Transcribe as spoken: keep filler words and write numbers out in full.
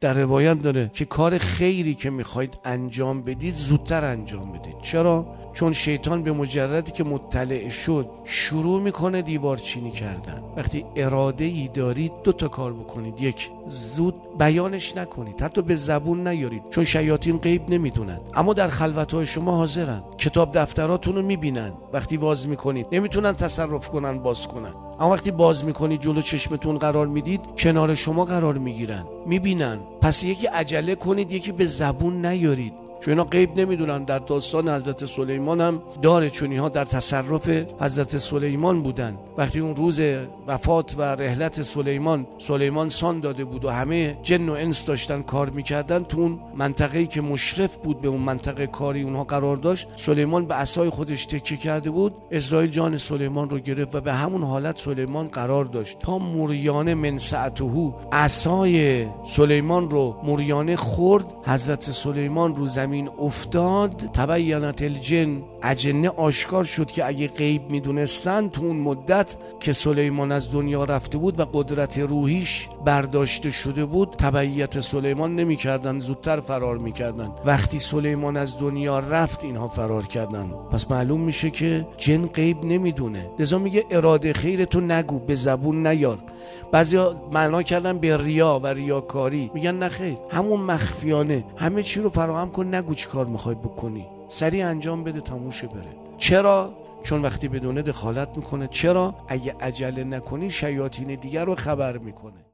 در روایت داره که کار خیری که میخواید انجام بدید زودتر انجام بدید. چرا؟ چون شیطان به مجردی که مطلع شد شروع میکنه دیوار چینی کردن. وقتی اراده ای دارید دو تا کار بکنید: یک، زود بیانش نکنید، حتی به زبون نیارید، چون شیاطین غیب نمیدونن، اما در خلوت‌های شما حاضرن، کتاب دفتراتون رو میبینن. وقتی باز میکنید نمیتونن تصرف کنن، باز کنن، اما وقتی باز میکنید جلو چشمتون قرار میدید، کنار شما قرار میگیرن، میبینن. پس یکی عجله کنید، یکی به زبون نیارید، چون اینا غیب نمیدونن. در داستان حضرت سلیمان هم داره، چون اینها در تصرف حضرت سلیمان بودن. وقتی اون روز وفات و رحلت سلیمان، سلیمان سان داده بود و همه جن و انس داشتن کار میکردن، تو اون منطقه‌ای که مشرف بود به اون منطقه کاری اونها قرار داشت، سلیمان به عصای خودش تکیه کرده بود، اسرائیل جان سلیمان رو گرفت و به همون حالت سلیمان قرار داشت تا موریانه من سعته، عصای سلیمان رو موریانه خورد، حضرت سلیمان رو زمین افتاد. تبینت الجن، اجنه آشکار شد که اگه غیب میدونستن تو اون مدت که سلیمان از دنیا رفته بود و قدرت روحیش برداشته شده بود، تبعیت سلیمان نمیکردن، زودتر فرار میکردن. وقتی سلیمان از دنیا رفت اینها فرار کردن. پس معلوم میشه که جن غیب نمیدونه. لذا میگه اراده خیرتو نگو، به زبون نیار. بعضیا معنا کردن به ریا و ریاکاری، میگن نه خیر، همون مخفیانه همه چی رو فراهم کن، نگو چی کار میخوای بکنی، سریع انجام بده، تموشه بره. چرا؟ چون وقتی بدونه دخالت میکنه. چرا؟ اگه عجله نکنی شیاطین دیگر رو خبر میکنه.